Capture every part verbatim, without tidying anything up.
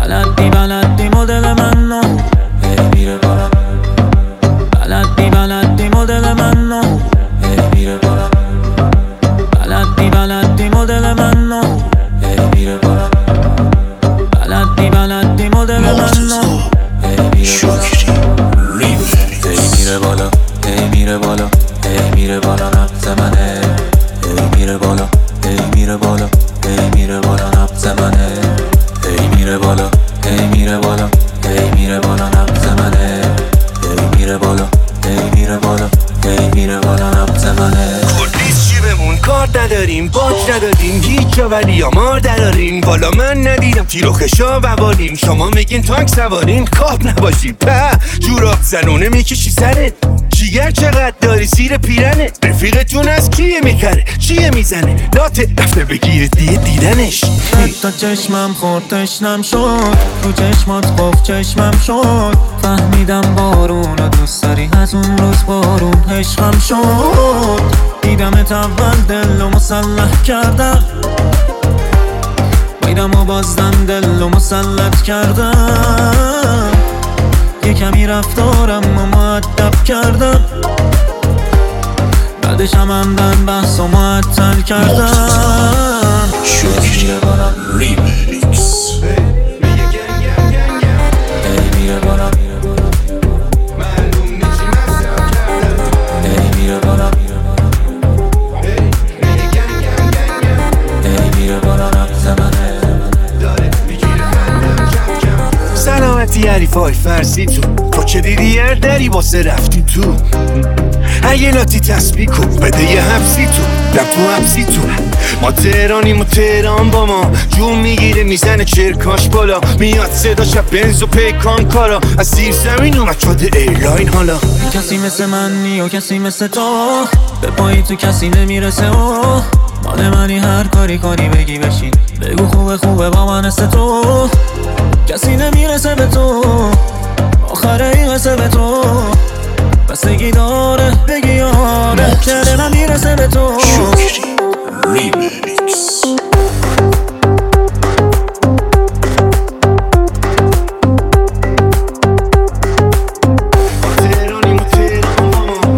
بلدی بلدی مدل منو هی میره بالا. بلدی بلدی مدل منو هی میره بالا. بلدی بلدی مدل منو هی میره بالا. بلدی بلدی مدل منو هی میره بالا. هی میره بالا هی میره بالا هی میره بالا نبض منه. هی میره بالا هی میره بالا هی میره بالا نبض منه. هی میره بالا هی میره بالا هی میره بالا نبض منه. هی میره بالا هی میره بالا هی میره بالا نبض منه. کلیس جیبمون کار نداریم، باج نداریم، هیچ جا ولی آمار دراریم. والا من ندیدم تیر و خشا بوالیم. شما میگین تانک سوارین، خواب نباشی په جوراب زنونه میکشی سرت. جیگر چقدر داری زیر پیرنه. رفیقتون از کیه میکره چیه میزنه لاته رفته بگیره دیه دیدنش. حتی چشمم خورد تشنم شد، تو چشمات قفل چشمم شد. فهمیدم بارون رو دوست داری، از اون روز بارون عشقم شد. دیدمت اول دل و مسلح کردم، بیدم و بازدم دل و مسلط کردم. یه کمی رفتارم و مؤدب کردم، بعدش هم همدن بحث و معطل کردم. شکری ریمیکس. هی میره بالا معلوم نیچی مصرف کردم. هی میره بالا هی میره بالا نبض منه. داره میگیره خندم کم کم. سلامتی حریفای فرسی تو تو چه دیدی یر داری واسه رفتی تو. اگه لاتی تسبیح کن بده یه حبسی تو دم تو حبسی تو. ما تهرانیم و تهران با ما جون میگیره میزنه چرکاش بالا. میاد صدا شب بنز و پیکان کارا از زیر زمین اومد شده ایرلاین حالا. کسی مثل من نی و کسی مثل تو، به پایی تو کسی نمیرسه و مال منی هر کاری کاری بگی بشین بگو خوبه خوبه با من است تو. کسی نمیرسه به تو، آخره این قصه به تو بستگی داره بگی آره که من میرسه به تو. شکری ریمیکس. تهرانیم و تهران با ما.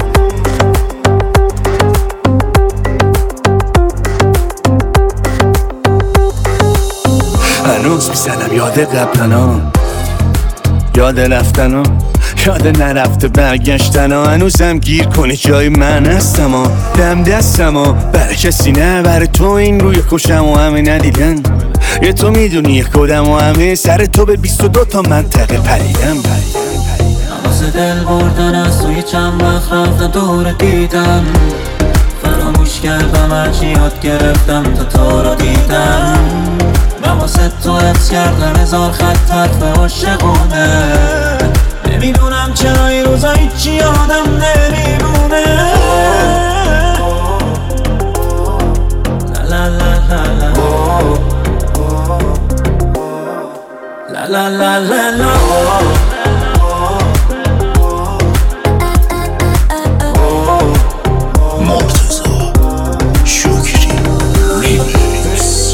هنوز میزنم یاد قبلنا، یاد رفتنا، یاد نرفته برگشتن ها. هنوزم گیر کنه جای من هستم ها. دم دستم ها برای کسی نه، برای تو این روی کشم و همه ندیدن. یه تو میدونی یک کدم و همه سر تو به بیست و دو تا منطقه پریدم. واسه دل بردن از توی چند وقت رفتم دور دیدم. فراموش کردم هرچی یاد گرفتم تا تو رو دیدم. من واسه تو حفظ کردم هزار خط حرف عاشقونه. نمیدونم چرا این روزا هیچی یادم نمیمونه. لا لا لا لا لا لا لا لا. مرتضی شکری ریمیکس.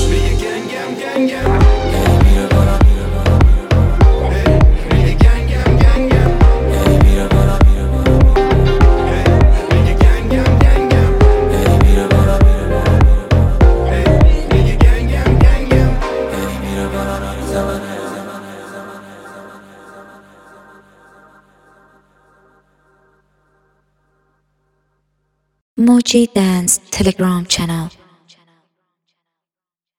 Moji Dance Telegram channel.